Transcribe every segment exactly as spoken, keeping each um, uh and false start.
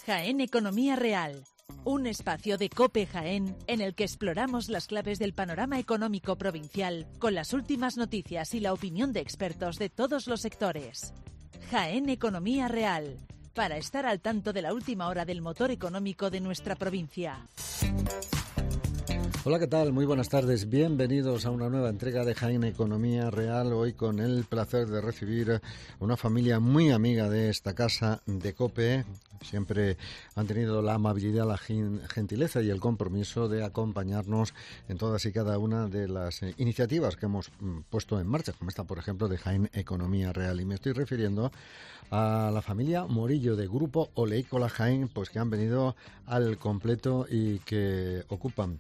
Jaén Economía Real, un espacio de COPE Jaén en el que exploramos las claves del panorama económico provincial con las últimas noticias y la opinión de expertos de todos los sectores. Jaén Economía Real, para estar al tanto de la última hora del motor económico de nuestra provincia. Hola, ¿qué tal? Muy buenas tardes. Bienvenidos a una nueva entrega de Jaén Economía Real. Hoy con el placer de recibir a una familia muy amiga de esta casa de COPE. Siempre han tenido la amabilidad, la gentileza y el compromiso de acompañarnos en todas y cada una de las iniciativas que hemos puesto en marcha, como esta, por ejemplo, de Jaén Economía Real. Y me estoy refiriendo a la familia Morillo de Grupo Oleícola Jaén, pues que han venido al completo y que ocupan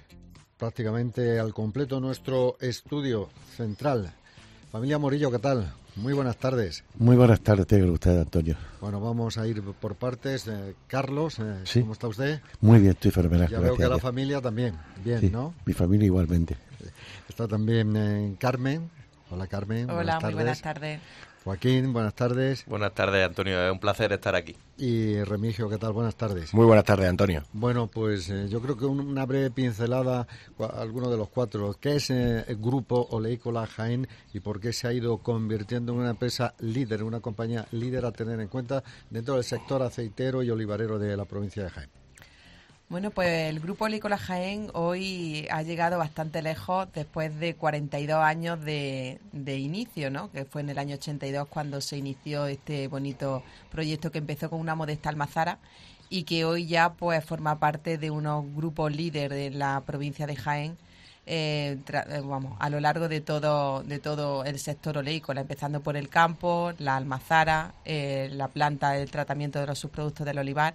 prácticamente al completo nuestro estudio central. Familia Morillo, ¿qué tal? Muy buenas tardes. Muy buenas tardes, tenga usted, Antonio. Bueno, vamos a ir por partes. Eh, Carlos, eh, ¿Sí? ¿Cómo está usted? Muy bien, estoy fenomenal. Ya veo que la familia también. Bien, sí, ¿no? Mi familia igualmente. Está también eh, Carmen. Hola, Carmen. Hola, buenas muy tardes. buenas tardes. Joaquín, buenas tardes. Buenas tardes, Antonio. Es un placer estar aquí. Y Remigio, ¿qué tal? Buenas tardes. Muy buenas tardes, Antonio. Bueno, pues eh, yo creo que un, una breve pincelada, alguno de los cuatro. ¿Qué es eh, el Grupo Oleícola Jaén y por qué se ha ido convirtiendo en una empresa líder, en una compañía líder a tener en cuenta dentro del sector aceitero y olivarero de la provincia de Jaén? Bueno, pues el Grupo Oleícola Jaén hoy ha llegado bastante lejos después de cuarenta y dos años de, de inicio, ¿no? Que fue en el año ochenta y dos cuando se inició este bonito proyecto que empezó con una modesta almazara y que hoy ya pues forma parte de unos grupos líderes de la provincia de Jaén. Eh, tra- eh, vamos, a lo largo de todo de todo el sector oleícola, empezando por el campo, la almazara, eh, la planta, el tratamiento de los subproductos del olivar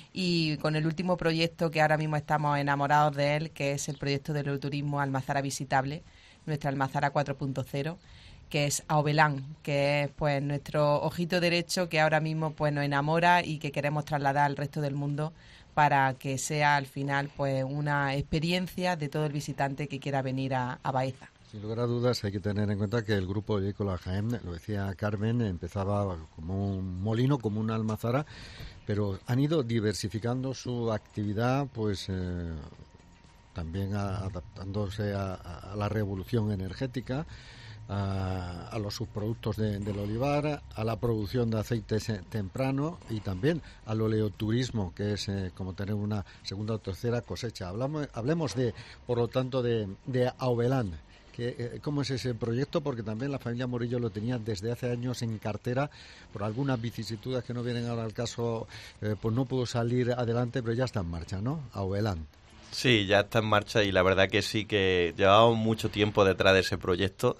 y con el último proyecto que ahora mismo estamos enamorados de él, que es el proyecto del enoturismo Almazara Visitable, nuestra Almazara cuatro punto cero, que es Aobelán, que es pues nuestro ojito derecho que ahora mismo pues nos enamora y que queremos trasladar al resto del mundo para que sea al final pues una experiencia de todo el visitante que quiera venir a, a Baeza. Sin lugar a dudas hay que tener en cuenta que el Grupo Oleícola Jaén, lo decía Carmen, empezaba como un molino, como una almazara, pero han ido diversificando su actividad, pues eh, también a, adaptándose a, a la revolución energética, A, a los subproductos de, del olivar, a la producción de aceites temprano y también al oleoturismo, que es eh, como tener una segunda o tercera cosecha. Hablamos, hablemos de, por lo tanto, de, de Aobelán. Que, eh, ¿Cómo es ese proyecto? Porque también la familia Morillo lo tenía desde hace años en cartera, por algunas vicisitudes que no vienen ahora al caso, eh, pues no pudo salir adelante, pero ya está en marcha, ¿no? Aobelán. Sí, ya está en marcha y la verdad que sí que llevábamos mucho tiempo detrás de ese proyecto.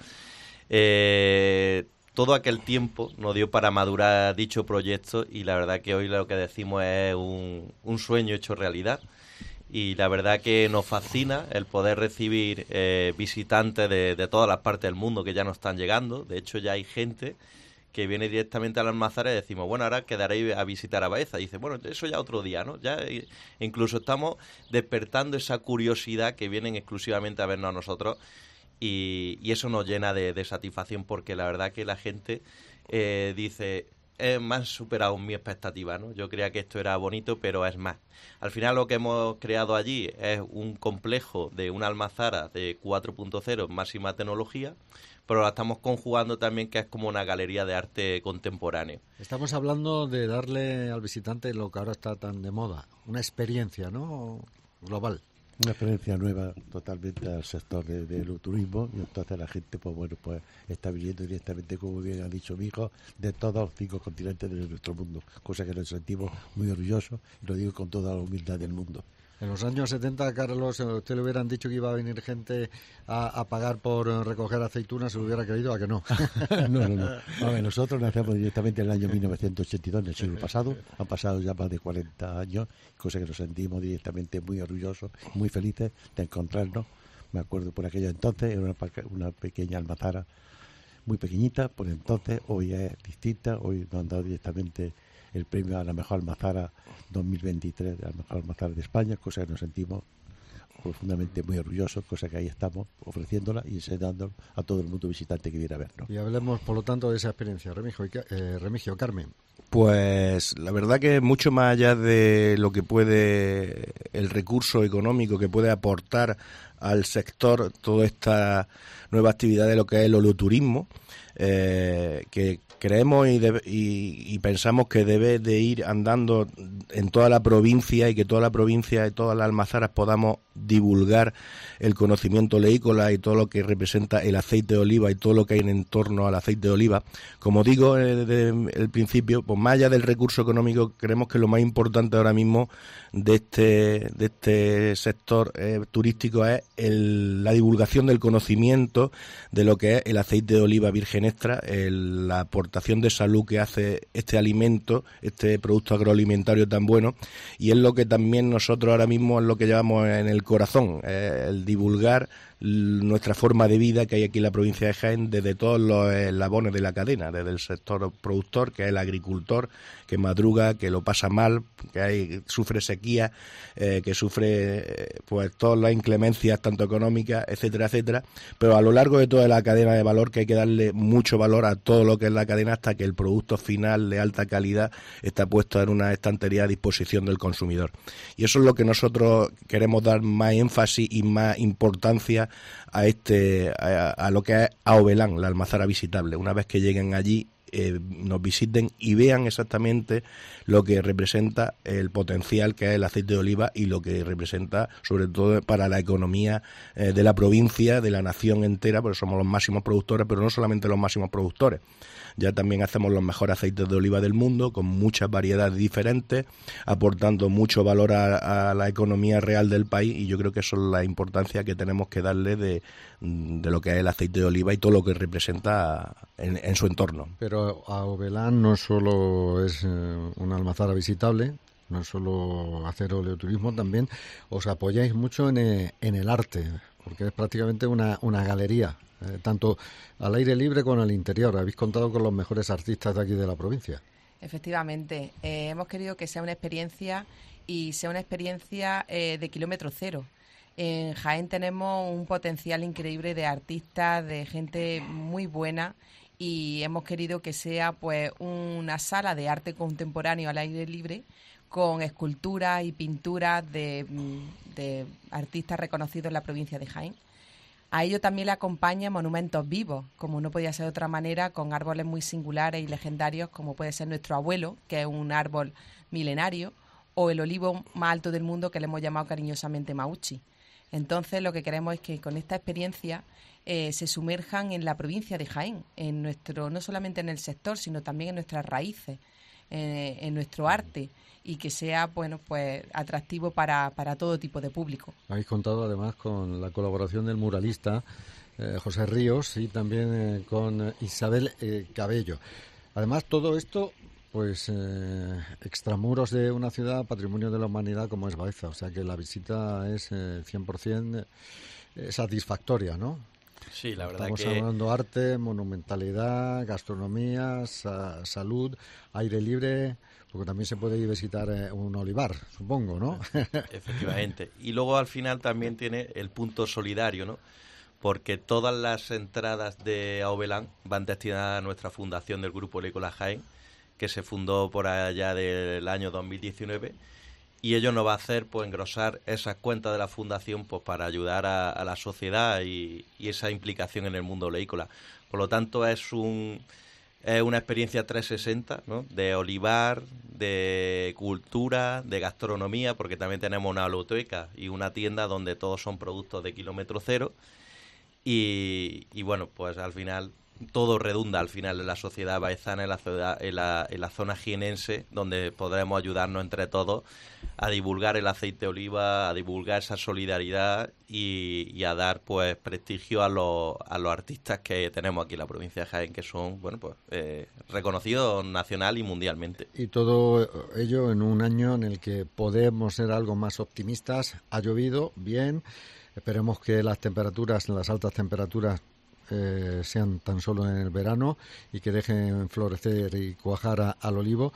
Eh, todo aquel tiempo nos dio para madurar dicho proyecto y la verdad que hoy lo que decimos es un, un sueño hecho realidad y la verdad que nos fascina el poder recibir eh, visitantes de, de todas las partes del mundo que ya nos están llegando. De hecho ya hay gente que viene directamente a la almazara y decimos, bueno, ahora quedaréis a visitar a Baeza. Y dice, bueno, eso ya otro día, ¿no? Ya incluso estamos despertando esa curiosidad que vienen exclusivamente a vernos a nosotros. Y, y eso nos llena de, de satisfacción porque la verdad que la gente eh, dice, es más superado mi expectativa, ¿no? Yo creía que esto era bonito, pero es más. Al final lo que hemos creado allí es un complejo de una almazara de cuatro punto cero, máxima tecnología, pero la estamos conjugando también que es como una galería de arte contemporáneo. Estamos hablando de darle al visitante lo que ahora está tan de moda, una experiencia, ¿no? Global. Una experiencia nueva totalmente al sector de, de del turismo y entonces la gente pues bueno pues está viniendo directamente, como bien ha dicho mi hijo, de todos los cinco continentes de nuestro mundo, cosa que nos sentimos muy orgullosos y lo digo con toda la humildad del mundo. En los años setenta, Carlos, a usted le hubieran dicho que iba a venir gente a, a pagar por recoger aceitunas, se lo hubiera creído, ¿a que no? no, no, no. A ver, nosotros nacemos directamente en el año mil novecientos ochenta y dos, en el siglo pasado. Han pasado ya más de cuarenta años, cosa que nos sentimos directamente muy orgullosos, muy felices de encontrarnos. Me acuerdo por aquello entonces, era una, una pequeña almazara muy pequeñita, por entonces, hoy es distinta, hoy nos han dado directamente el premio a la mejor almazara dos mil veintitrés, de la mejor almazara de España, cosa que nos sentimos profundamente muy orgullosos, cosa que ahí estamos ofreciéndola y enseñándola a todo el mundo visitante que viene a vernos. Y hablemos, por lo tanto, de esa experiencia. Remigio, eh, Remigio Carmen. Pues la verdad que mucho más allá de lo que puede, el recurso económico que puede aportar al sector toda esta nueva actividad de lo que es el oleoturismo, eh, que creemos y, debe, y, y pensamos que debe de ir andando en toda la provincia y que toda la provincia y todas las almazaras podamos divulgar el conocimiento oleícola y todo lo que representa el aceite de oliva y todo lo que hay en torno al aceite de oliva. Como digo desde el principio, pues más allá del recurso económico, creemos que lo más importante ahora mismo de este de este sector eh, turístico es el, la divulgación del conocimiento de lo que es el aceite de oliva virgen extra, el, la aportación de salud que hace este alimento, este producto agroalimentario tan bueno, y es lo que también nosotros ahora mismo es lo que llevamos en el corazón, eh, el divulgar nuestra forma de vida que hay aquí en la provincia de Jaén desde todos los eslabones de la cadena, desde el sector productor, que es el agricultor, que madruga, que lo pasa mal, que hay, sufre sequía, eh, que sufre eh, pues todas las inclemencias, tanto económicas, etcétera, etcétera, pero a lo largo de toda la cadena de valor, que hay que darle mucho valor a todo lo que es la cadena hasta que el producto final de alta calidad está puesto en una estantería a disposición del consumidor. Y eso es lo que nosotros queremos dar más énfasis y más importancia a este a, a lo que es Aovelán, la almazara visitable. Una vez que lleguen allí, eh, nos visiten y vean exactamente lo que representa el potencial que es el aceite de oliva y lo que representa sobre todo para la economía eh, de la provincia, de la nación entera, porque somos los máximos productores, pero no solamente los máximos productores. Ya también hacemos los mejores aceites de oliva del mundo, con muchas variedades diferentes, aportando mucho valor a, a la economía real del país, y yo creo que eso es la importancia que tenemos que darle de, de lo que es el aceite de oliva y todo lo que representa en, en su entorno. Pero Aovelán no solo es eh, una almazara visitable, no es solo hacer oleoturismo, también os apoyáis mucho en, eh, en el arte, porque es prácticamente una, una galería. Eh, tanto al aire libre como al interior. Habéis contado con los mejores artistas de aquí de la provincia. Efectivamente, eh, hemos querido que sea una experiencia y sea una experiencia eh, de kilómetro cero. En Jaén tenemos un potencial increíble de artistas, de gente muy buena, y hemos querido que sea pues una sala de arte contemporáneo al aire libre con esculturas y pinturas de, de artistas reconocidos en la provincia de Jaén. A ello también le acompañan monumentos vivos, como no podía ser de otra manera, con árboles muy singulares y legendarios, como puede ser nuestro abuelo, que es un árbol milenario, o el olivo más alto del mundo, que le hemos llamado cariñosamente Mauchi. Entonces, lo que queremos es que con esta experiencia eh, se sumerjan en la provincia de Jaén, en nuestro, no solamente en el sector, sino también en nuestras raíces, eh, en nuestro arte, y que sea bueno pues atractivo para, para todo tipo de público. Habéis contado además con la colaboración del muralista eh, José Ríos y también eh, con Isabel eh, Cabello. Además, todo esto, pues eh, extramuros de una ciudad patrimonio de la humanidad como es Baeza, o sea que la visita es eh, cien por ciento eh, satisfactoria, ¿no? Sí, la verdad Estamos que... hablando de arte, monumentalidad, gastronomía, sa- salud, aire libre, porque también se puede ir a visitar eh, un olivar, supongo, ¿no? Efectivamente. Y luego al final también tiene el punto solidario, ¿no? Porque todas las entradas de Aovelán van destinadas a nuestra fundación del Grupo Oleícola Jaén, que se fundó por allá del año dos mil diecinueve, y ello nos va a hacer pues engrosar esas cuentas de la fundación pues para ayudar a, a la sociedad y, y esa implicación en el mundo oleícola. Por lo tanto, es un es una experiencia trescientos sesenta, ¿no? De olivar, de cultura, de gastronomía, porque también tenemos una oloteca y una tienda donde todos son productos de kilómetro cero. Y, y bueno, pues al final todo redunda al final en la sociedad baezana, en la, ciudad, en la, en la zona jienense, donde podremos ayudarnos entre todos a divulgar el aceite de oliva, a divulgar esa solidaridad y, y a dar pues prestigio a los, a los artistas que tenemos aquí en la provincia de Jaén, que son bueno pues eh, reconocidos nacional y mundialmente. Y todo ello en un año en el que podemos ser algo más optimistas. Ha llovido bien, esperemos que las temperaturas, las altas temperaturas Eh, sean tan solo en el verano y que dejen florecer y cuajar a, al olivo,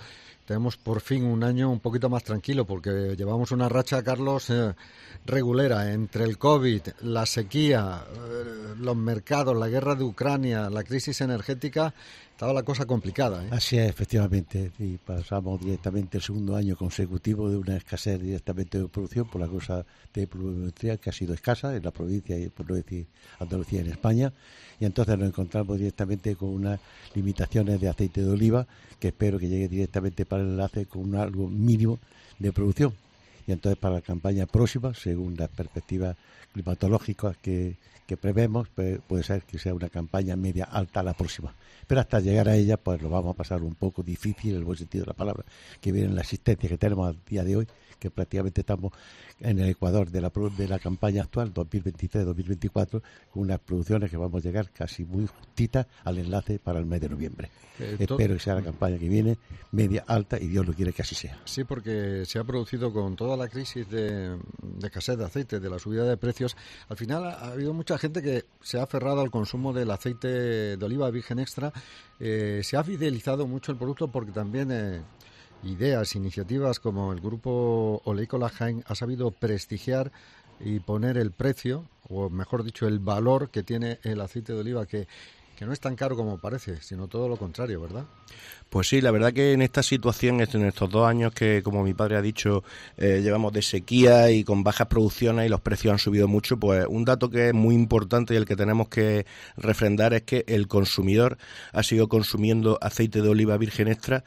tenemos por fin un año un poquito más tranquilo, porque llevamos una racha, Carlos, eh, regulera entre el COVID, la sequía, eh, los mercados, la guerra de Ucrania, la crisis energética. Estaba la cosa complicada, ¿eh? Así es, efectivamente, y pasamos directamente el segundo año consecutivo de una escasez directamente de producción por la cosa de pluviometría que ha sido escasa en la provincia y por no decir Andalucía en España, y entonces nos encontramos directamente con unas limitaciones de aceite de oliva que espero que llegue directamente para el enlace con un algo mínimo de producción. Y entonces para la campaña próxima, según las perspectivas climatológicas que, que prevemos, pues puede ser que sea una campaña media alta la próxima. Pero hasta llegar a ella, pues lo vamos a pasar un poco difícil, en el buen sentido de la palabra, que viene la existencia que tenemos al día de hoy, que prácticamente estamos en el ecuador de la, de la campaña actual, dos mil veintitrés dos mil veinticuatro, con unas producciones que vamos a llegar casi muy justitas al enlace para el mes de noviembre. Eh, Espero que sea la campaña que viene media alta y Dios lo quiere que así sea. Sí, porque se ha producido con toda la crisis de, de escasez de aceite, de la subida de precios. Al final ha, ha habido mucha gente que se ha aferrado al consumo del aceite de oliva virgen extra. Eh, se ha fidelizado mucho el producto porque también eh, ideas, iniciativas como el grupo Oleícola Jaén ha sabido prestigiar y poner el precio, o mejor dicho, el valor que tiene el aceite de oliva, que que no es tan caro como parece, sino todo lo contrario, ¿verdad? Pues sí, la verdad que en esta situación, en estos dos años que, como mi padre ha dicho, eh, llevamos de sequía y con bajas producciones y los precios han subido mucho, pues un dato que es muy importante y el que tenemos que refrendar es que el consumidor ha seguido consumiendo aceite de oliva virgen extra.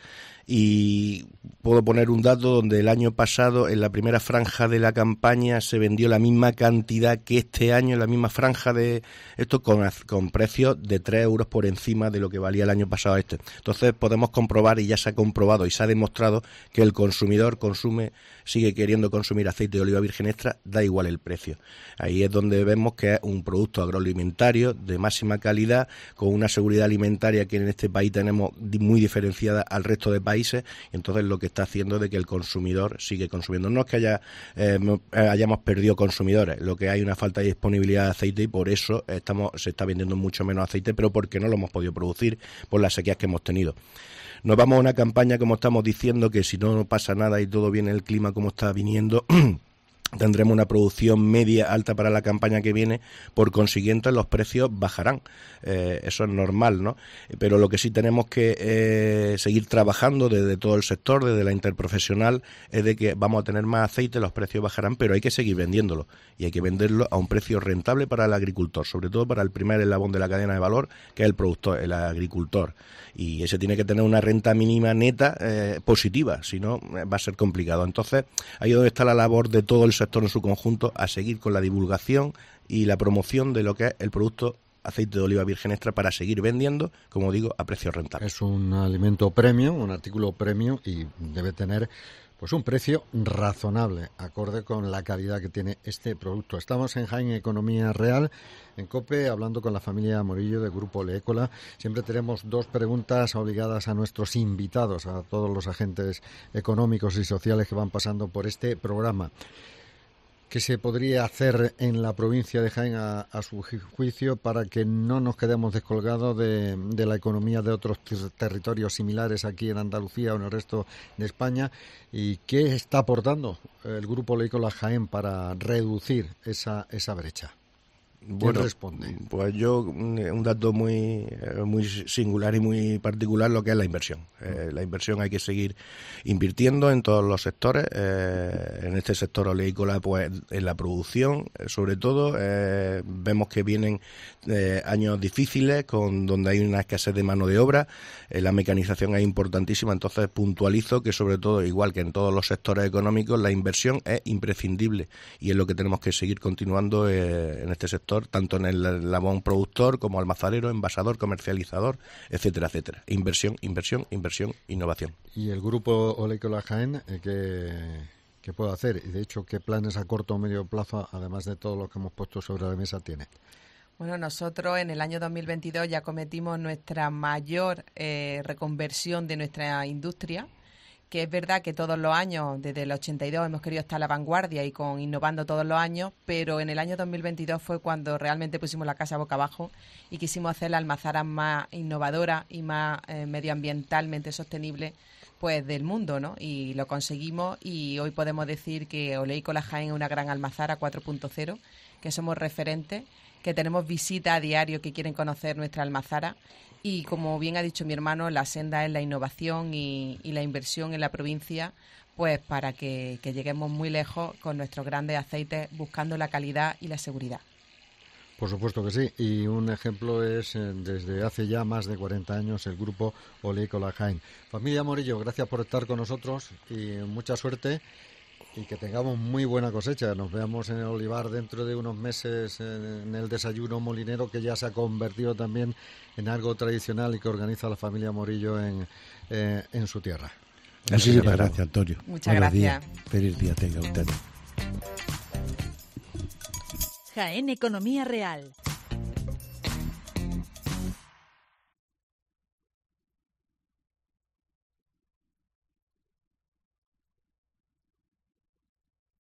Y puedo poner un dato donde el año pasado, en la primera franja de la campaña, se vendió la misma cantidad que este año, en la misma franja de esto, con, con precios de tres euros por encima de lo que valía el año pasado este. Entonces podemos comprobar, y ya se ha comprobado y se ha demostrado, que el consumidor consume, sigue queriendo consumir aceite de oliva virgen extra, da igual el precio. Ahí es donde vemos que es un producto agroalimentario de máxima calidad, con una seguridad alimentaria que en este país tenemos muy diferenciada al resto de países. Y entonces lo que está haciendo es de que el consumidor sigue consumiendo. No es que haya eh, hayamos perdido consumidores, lo que hay una falta de disponibilidad de aceite y por eso estamos se está vendiendo mucho menos aceite, pero porque no lo hemos podido producir por las sequías que hemos tenido. Nos vamos a una campaña, como estamos diciendo, que si no pasa nada y todo viene el clima como está viniendo, tendremos una producción media alta para la campaña que viene, por consiguiente los precios bajarán. Eh, eso es normal, ¿no? Pero lo que sí tenemos que eh, seguir trabajando desde todo el sector, desde la interprofesional, es de que vamos a tener más aceite, los precios bajarán, pero hay que seguir vendiéndolo y hay que venderlo a un precio rentable para el agricultor, sobre todo para el primer eslabón de la cadena de valor, que es el productor, el agricultor. Y ese tiene que tener una renta mínima neta eh, positiva, si no va a ser complicado. Entonces, ahí es donde está la labor de todo el sector en su conjunto, a seguir con la divulgación y la promoción de lo que es el producto aceite de oliva virgen extra para seguir vendiendo, como digo, a precios rentables. Es un alimento premium, un artículo premium y debe tener pues un precio razonable, acorde con la calidad que tiene este producto. Estamos en Jaén Economía Real, en COPE, hablando con la familia Morillo del Grupo Oleícola. Siempre tenemos dos preguntas obligadas a nuestros invitados, a todos los agentes económicos y sociales que van pasando por este programa. ¿Qué se podría hacer en la provincia de Jaén a, a su juicio para que no nos quedemos descolgados de, de la economía de otros ter- territorios similares aquí en Andalucía o en el resto de España? ¿Y qué está aportando el Grupo Oleícola Jaén para reducir esa, esa brecha? ¿Quién bueno, responde? Pues yo, un dato muy muy singular y muy particular, lo que es la inversión. Eh, la inversión hay que seguir invirtiendo en todos los sectores, eh, en este sector oleícola, pues en la producción, sobre todo. Eh, vemos que vienen eh, años difíciles, con donde hay una escasez de mano de obra, eh, la mecanización es importantísima, entonces puntualizo que sobre todo, igual que en todos los sectores económicos, la inversión es imprescindible y es lo que tenemos que seguir continuando eh, en este sector, tanto en el eslabón productor como almazarero, envasador, comercializador, etcétera, etcétera. Inversión, inversión, inversión, innovación. ¿Y el Grupo Oleícola Jaén eh, qué, qué puede hacer? Y de hecho, ¿qué planes a corto o medio plazo, además de todo lo que hemos puesto sobre la mesa, tiene? Bueno, nosotros en el año dos mil veintidós ya cometimos nuestra mayor eh, reconversión de nuestra industria, que es verdad que todos los años, desde el ochenta y dos, hemos querido estar a la vanguardia y con innovando todos los años, pero en el año dos mil veintidós fue cuando realmente pusimos la casa boca abajo y quisimos hacer la almazara más innovadora y más eh, medioambientalmente sostenible pues del mundo, ¿no? Y lo conseguimos y hoy podemos decir que Oleícola Jaén es una gran almazara cuatro punto cero, que somos referentes, que tenemos visitas a diario que quieren conocer nuestra almazara. Y como bien ha dicho mi hermano, la senda es la innovación y, y la inversión en la provincia, pues para que, que lleguemos muy lejos con nuestros grandes aceites, buscando la calidad y la seguridad. Por supuesto que sí, y un ejemplo es eh, desde hace ya más de cuarenta años el grupo Oleícola Jaén. Familia Morillo, gracias por estar con nosotros y mucha suerte y que tengamos muy buena cosecha. Nos veamos en el olivar dentro de unos meses en el desayuno molinero, que ya se ha convertido también en algo tradicional y que organiza la familia Morillo en, eh, en su tierra. Muchísimas gracias, Antonio. Muchas Buenos gracias. días. Feliz día tenga usted. Jaén Economía Real,